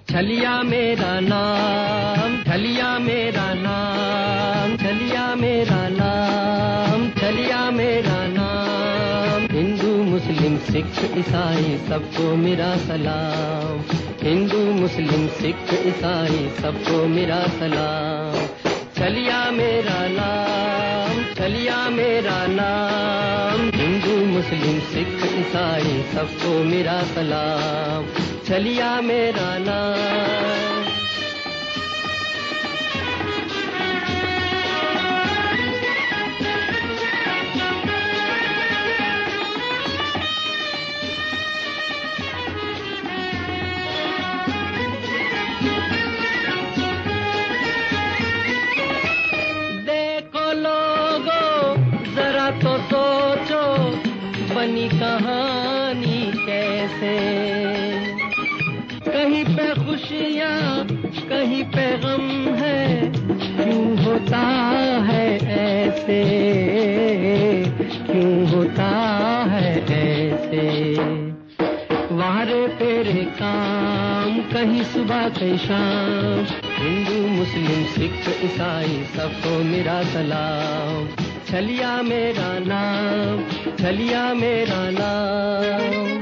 छलिया मेरा नाम, छलिया मेरा नाम, छलिया मेरा नाम, छलिया मेरा नाम। हिंदू मुस्लिम सिख ईसाई सबको मेरा सलाम, हिंदू मुस्लिम सिख ईसाई सबको मेरा सलाम। छलिया मेरा नाम, छलिया मेरा नाम, हिंदू मुस्लिम सिख ईसाई सबको मेरा सलाम। छलिया मेरा नाम। देखो लोगों जरा तो सोचो बनी कहानी कैसे, कहीं पे खुशियाँ कहीं पे गम है, क्यों होता है ऐसे, क्यों होता है ऐसे। वारे तेरे काम कहीं सुबह कहीं शाम, हिंदू मुस्लिम सिख ईसाई सबको मेरा सलाम। छलिया मेरा नाम, छलिया मेरा नाम।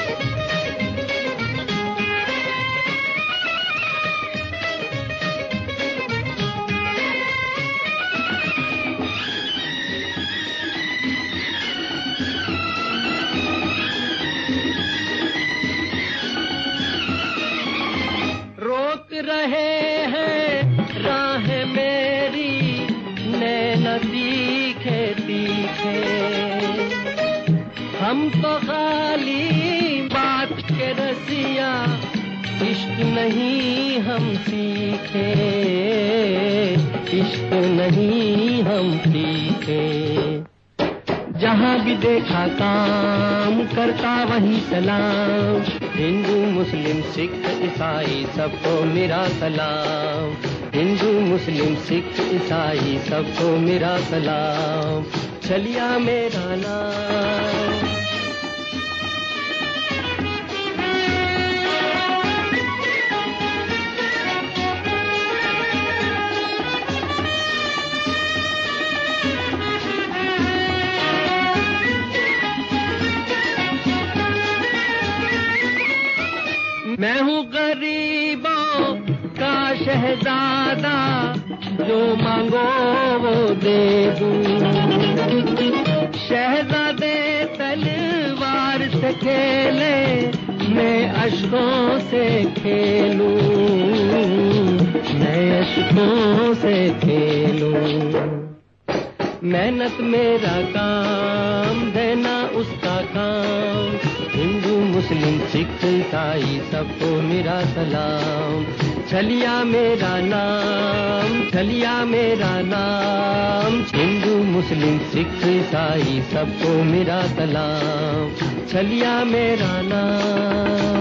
रोक रहे हैं राह मेरी नैन तीखे तीखे, हम तो खाली बात के रसिया इश्क नहीं हम सीखे, इश्क नहीं हम सीखे। जहाँ भी देखा काम करता वही सलाम, हिंदू मुस्लिम सिख ईसाई सबको मेरा सलाम, हिंदू मुस्लिम सिख ईसाई सबको मेरा सलाम। छलिया मेरा नाम। मैं हूँ गरीबों का शहजादा, जो मांगो वो दे दूं। शहजादे तलवार से खेले, मैं अश्कों से खेलूं, मैं अश्कों से खेलूं। मेहनत मेरा काम, देना उसका काम, हिंदू मुस्लिम सिख ईसाई सबको मेरा सलाम। छलिया मेरा नाम, छलिया मेरा नाम, हिंदू मुस्लिम सिख ईसाई सबको मेरा सलाम। छलिया मेरा नाम।